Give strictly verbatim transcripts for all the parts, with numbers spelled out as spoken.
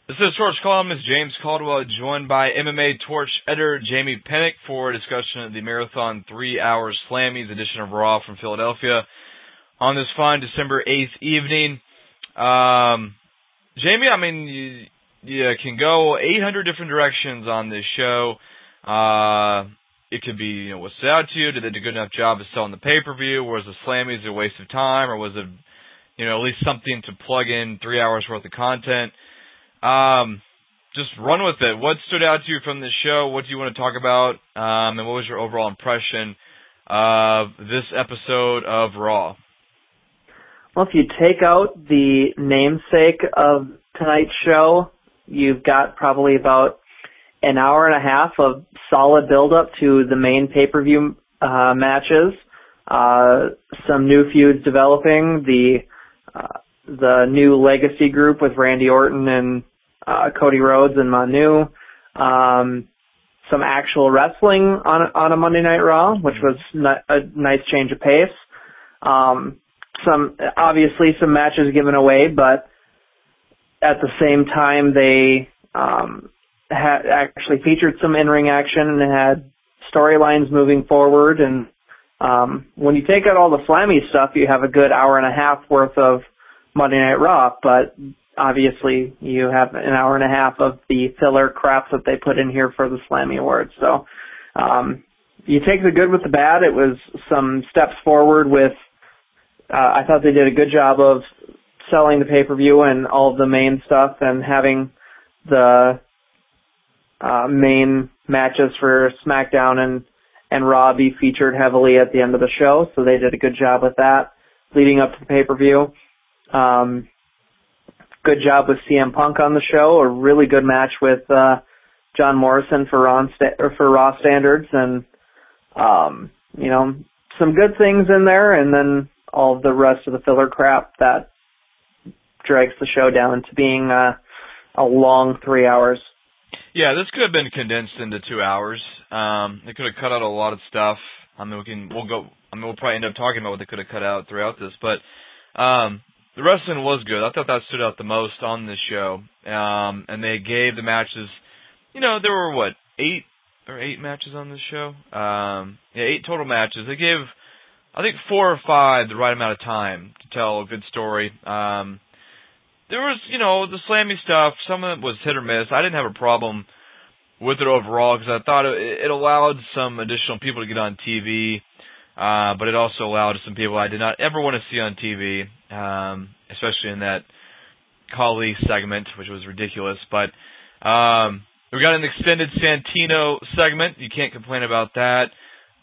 This is Torch columnist James Caldwell, joined by M M A Torch editor Jamie Pennick for a discussion of the Marathon three-hour Slammies edition of Raw from Philadelphia on this fine December eighth evening. Um, Jamie, I mean, you, you can go eight hundred different directions on this show. Uh, it could be, you know, what stood out to you? Did they do a good enough job of selling the pay-per-view? Was the Slammies a waste of time? Or was it, you know, at least something to plug in three hours worth of content? Um, just run with it. What stood out to you from this show? What do you want to talk about? Um, and what was your overall impression of this episode of Raw? Well, if you take out the namesake of tonight's show, you've got probably about an hour and a half of solid build-up to the main pay-per-view uh, matches. Uh, some new feuds developing. The uh, the new Legacy group with Randy Orton and uh, Cody Rhodes and Manu. Um, some actual wrestling on a, on a Monday Night Raw, which was not, a nice change of pace. Um, some obviously some matches given away, but at the same time they um, had actually featured some in-ring action and had storylines moving forward. And um, when you take out all the Slammy stuff, you have a good hour and a half worth of Monday Night Raw, but obviously you have an hour and a half of the filler crap that they put in here for the Slammy Awards. So um, you take the good with the bad. It was some steps forward with, uh, I thought they did a good job of selling the pay-per-view and all of the main stuff and having the uh, main matches for SmackDown and, and Raw be featured heavily at the end of the show. So they did a good job with that leading up to the pay-per-view. Um, good job with C M Punk on the show. A really good match with uh, John Morrison for Raw, sta- or for Raw standards, and um, you know, some good things in there, and then all of the rest of the filler crap that drags the show down to being uh, a long three hours. Yeah, this could have been condensed into two hours. Um, they could have cut out a lot of stuff. I mean, we can we'll go. I mean, we'll probably end up talking about what they could have cut out throughout this, but. Um, The wrestling was good. I thought that stood out the most on this show. Um, and they gave the matches, you know, there were, what, eight or eight matches on this show? Um, yeah, eight total matches. They gave, I think, four or five the right amount of time to tell a good story. Um, there was, you know, the Slammy stuff. Some of it was hit or miss. I didn't have a problem with it overall because I thought it, it allowed some additional people to get on T V. Uh, but it also allowed some people I did not ever want to see on T V, um, especially in that Khali segment, which was ridiculous. But um, we got an extended Santino segment. You can't complain about that.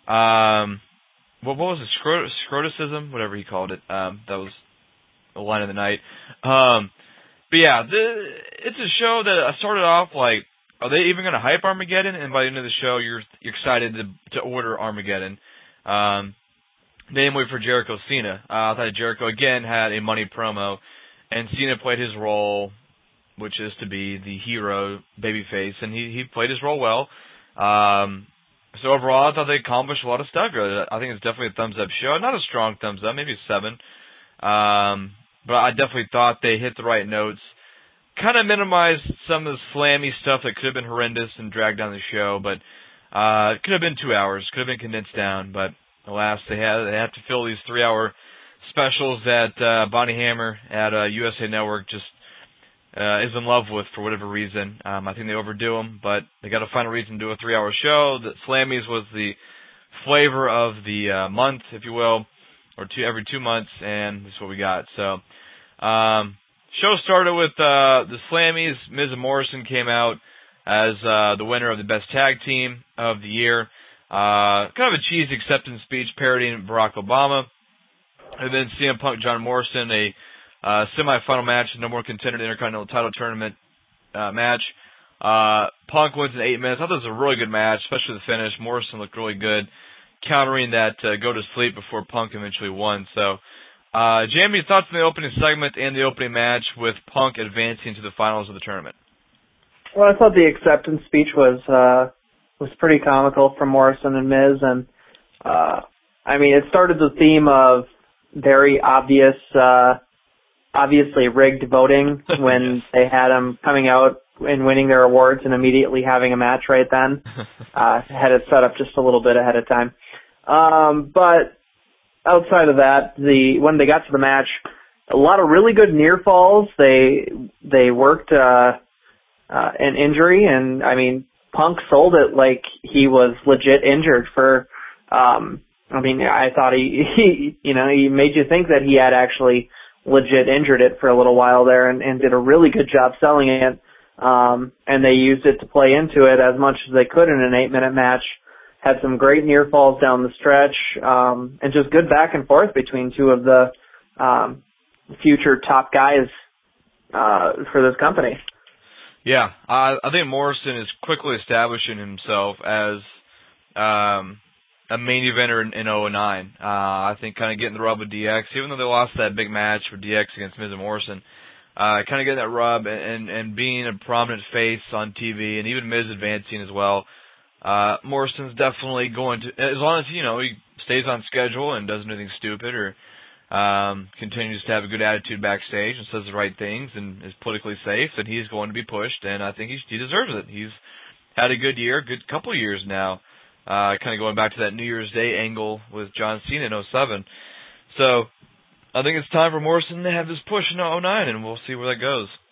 Um, what, what was it? Scrot- scroticism? Whatever he called it. Um, that was the line of the night. Um, but yeah, the, it's a show that I started off like, are they even going to hype Armageddon? And by the end of the show, you're, you're excited to, to order Armageddon. Um, namely for Jericho Cena. Uh, I thought Jericho, again, had a money promo, and Cena played his role, which is to be the hero, babyface, and he, he played his role well. Um, so overall, I thought they accomplished a lot of stuff. I think it's definitely a thumbs-up show. Not a strong thumbs-up, maybe a seven. Um, but I definitely thought they hit the right notes. Kind of minimized some of the Slammy stuff that could have been horrendous and dragged down the show, but Uh, it could have been two hours, could have been condensed down, but alas, they had they had to fill these three-hour specials that uh, Bonnie Hammer at uh, U S A Network just uh, is in love with for whatever reason. Um, I think they overdo them, but they got to find a reason to do a three-hour show. The Slammies was the flavor of the uh, month, if you will, or two every two months, and this is what we got. So, um, show started with uh, the Slammies. Miz and Morrison came out as uh, the winner of the Best Tag Team of the year. Uh, kind of a cheesy acceptance speech parodying Barack Obama. And then C M Punk, John Morrison, a uh, semi-final match, no more contender to the Intercontinental title tournament uh, match. Uh, Punk wins in eight minutes. I thought it was a really good match, especially the finish. Morrison looked really good, countering that uh, go to sleep before Punk eventually won. So, uh, Jamie, thoughts on the opening segment and the opening match with Punk advancing to the finals of the tournament? Well, I thought the acceptance speech was uh, was pretty comical from Morrison and Miz, and uh, I mean, it started the theme of very obvious uh, obviously rigged voting when they had them coming out and winning their awards and immediately having a match right then. Uh, had it set up just a little bit ahead of time. Um, but outside of that, the when they got to the match, a lot of really good near falls. They they worked uh, uh, an injury, and I mean, Punk sold it like he was legit injured for. Um, I mean, I thought he, he, you know, he made you think that he had actually legit injured it for a little while there, and, and did a really good job selling it. Um, and they used it to play into it as much as they could in an eight-minute match. Had some great near falls down the stretch, um, and just good back and forth between two of the um, future top guys uh, for this company. Yeah, I, I think Morrison is quickly establishing himself as um, a main eventer in, in oh nine. Uh, I think kind of getting the rub with D X, even though they lost that big match for D X against Miz and Morrison. Uh, kind of getting that rub and, and, and being a prominent face on T V, and even Miz advancing as well. Uh, Morrison's definitely going to, as long as, you know, he stays on schedule and doesn't do anything stupid, or um, continues to have a good attitude backstage and says the right things and is politically safe, then he's going to be pushed, and I think he, he deserves it. He's had a good year, good couple of years now, uh, kind of going back to that New Year's Day angle with John Cena in oh seven. So I think it's time for Morrison to have his push in oh nine, and we'll see where that goes.